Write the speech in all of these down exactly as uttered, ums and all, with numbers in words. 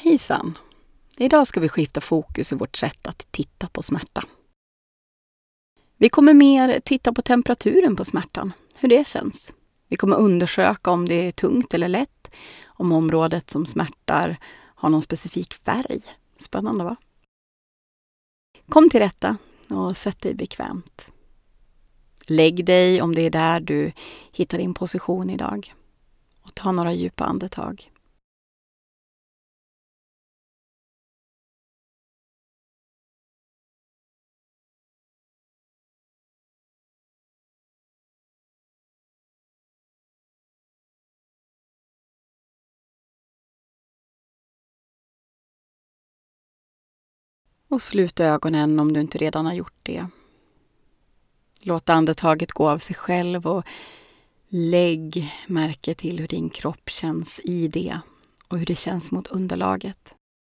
Hejsan! Idag ska vi skifta fokus i vårt sätt att titta på smärta. Vi kommer mer titta på temperaturen på smärtan, hur det känns. Vi kommer undersöka om det är tungt eller lätt, om området som smärtar har någon specifik färg. Spännande, va? Kom till rätta och sätt dig bekvämt. Lägg dig om det är där du hittar din position idag. Och ta några djupa andetag. Och sluta ögonen om du inte redan har gjort det. Låt andetaget gå av sig själv och lägg märke till hur din kropp känns i det och hur det känns mot underlaget.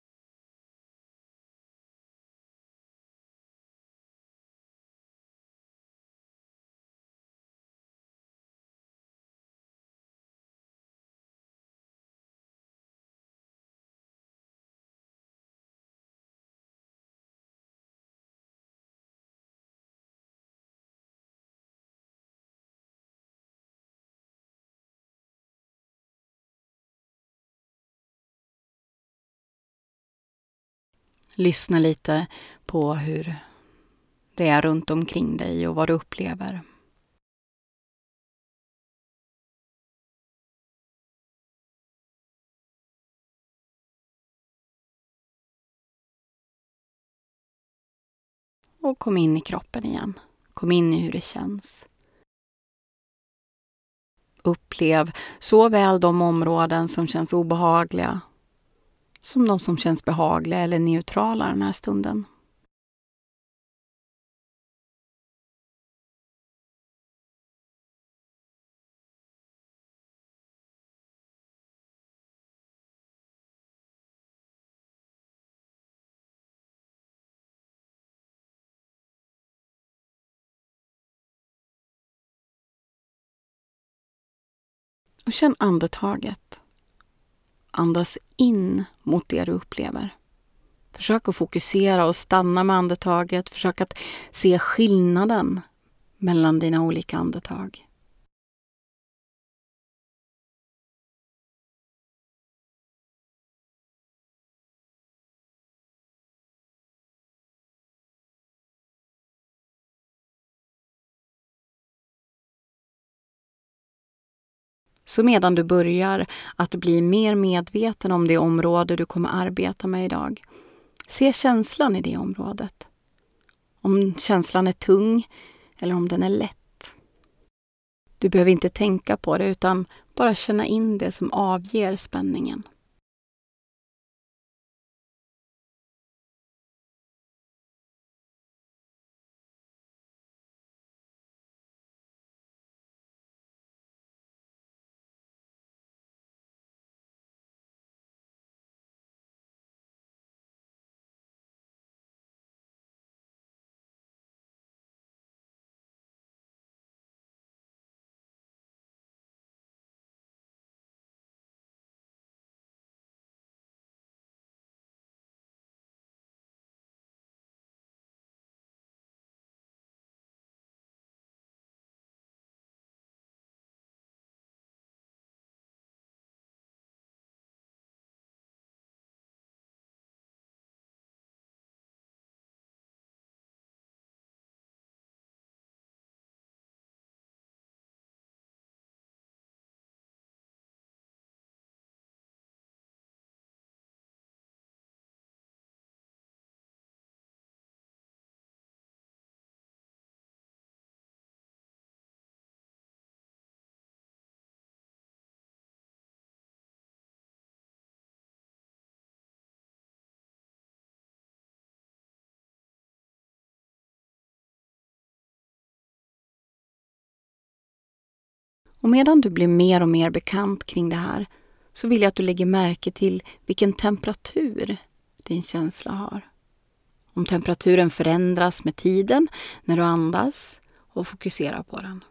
Lyssna lite på hur det är runt omkring dig och vad du upplever. Och kom in i kroppen igen. Kom in i hur det känns. Upplev såväl de områden som känns obehagliga som de som känns behagliga eller neutrala den här stunden. Och känn andetaget. Andas in mot det du upplever. Försök att fokusera och stanna med andetaget. Försök att se skillnaden mellan dina olika andetag. Så medan du börjar att bli mer medveten om det område du kommer arbeta med idag, se känslan i det området. Om känslan är tung eller om den är lätt. Du behöver inte tänka på det utan bara känna in det som avger spänningen. Och medan du blir mer och mer bekant kring det här så vill jag att du lägger märke till vilken temperatur din känsla har. Om temperaturen förändras med tiden när du andas och fokuserar på den.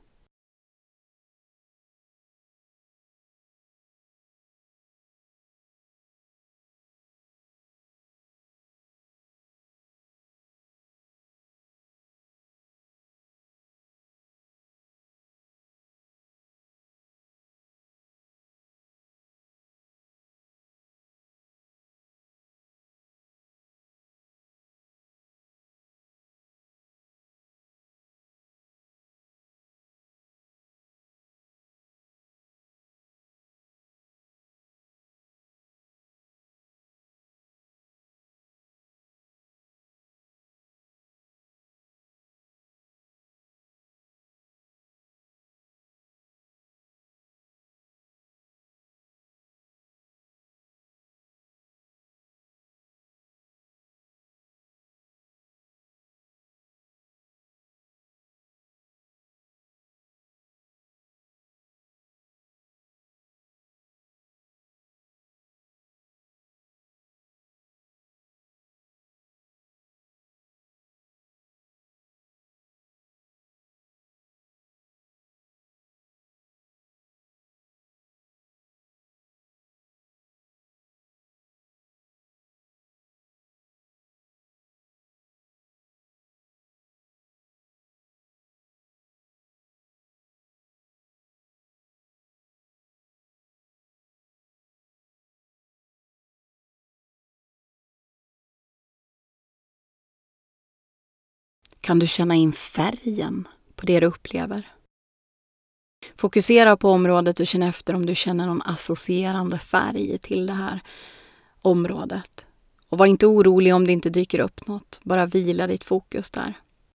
Kan du känna in färgen på det du upplever? Fokusera på området och känn efter om du känner någon associerande färg till det här området. Och var inte orolig om det inte dyker upp något. Bara vila ditt fokus där.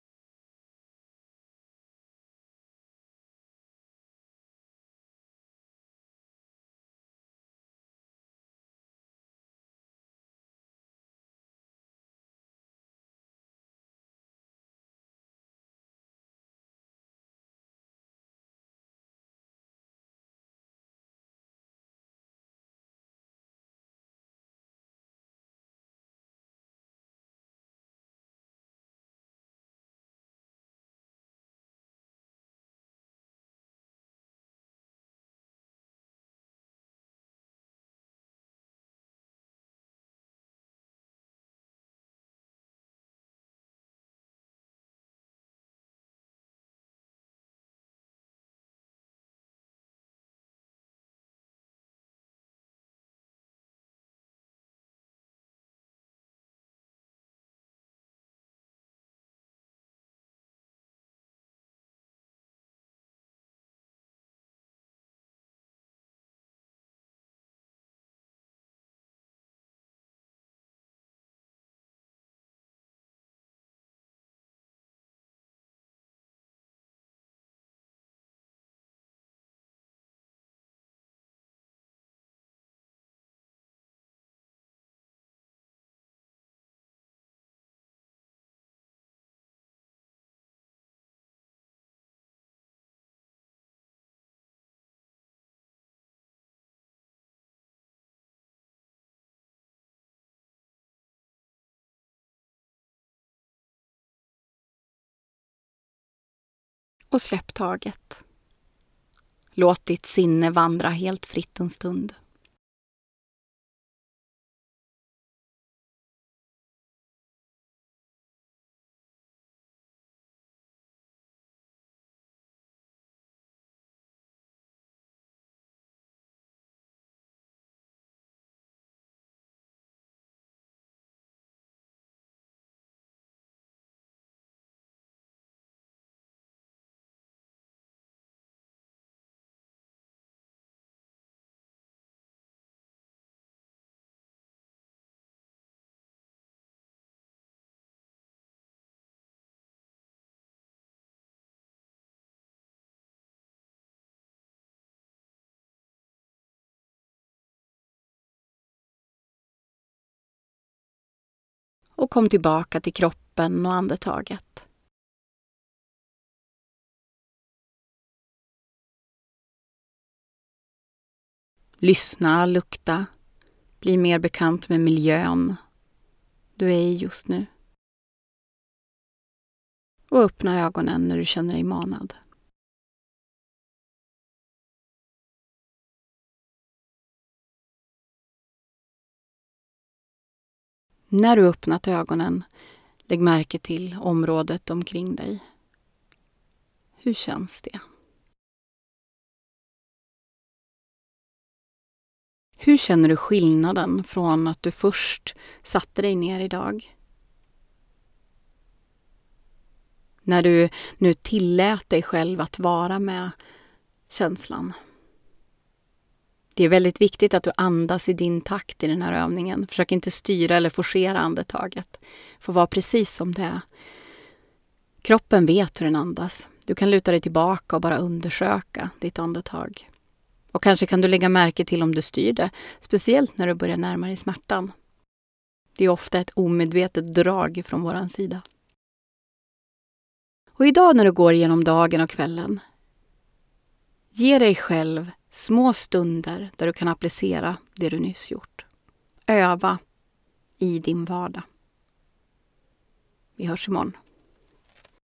Och släpp taget. Låt ditt sinne vandra helt fritt en stund. Och kom tillbaka till kroppen och andetaget. Lyssna, lukta, bli mer bekant med miljön du är i just nu. Och öppna ögonen när du känner dig manad. När du öppnat ögonen, lägg märke till området omkring dig. Hur känns det? Hur känner du skillnaden från att du först satte dig ner idag? När du nu tillät dig själv att vara med känslan. Det är väldigt viktigt att du andas i din takt i den här övningen. Försök inte styra eller forcera andetaget. Få vara precis som det är. Kroppen vet hur den andas. Du kan luta dig tillbaka och bara undersöka ditt andetag. Och kanske kan du lägga märke till om du styr det, speciellt när du börjar närma dig smärtan. Det är ofta ett omedvetet drag från våran sida. Och idag när du går igenom dagen och kvällen, ge dig själv små stunder där du kan applicera det du nyss gjort. Öva i din vardag. Vi hörs imorgon.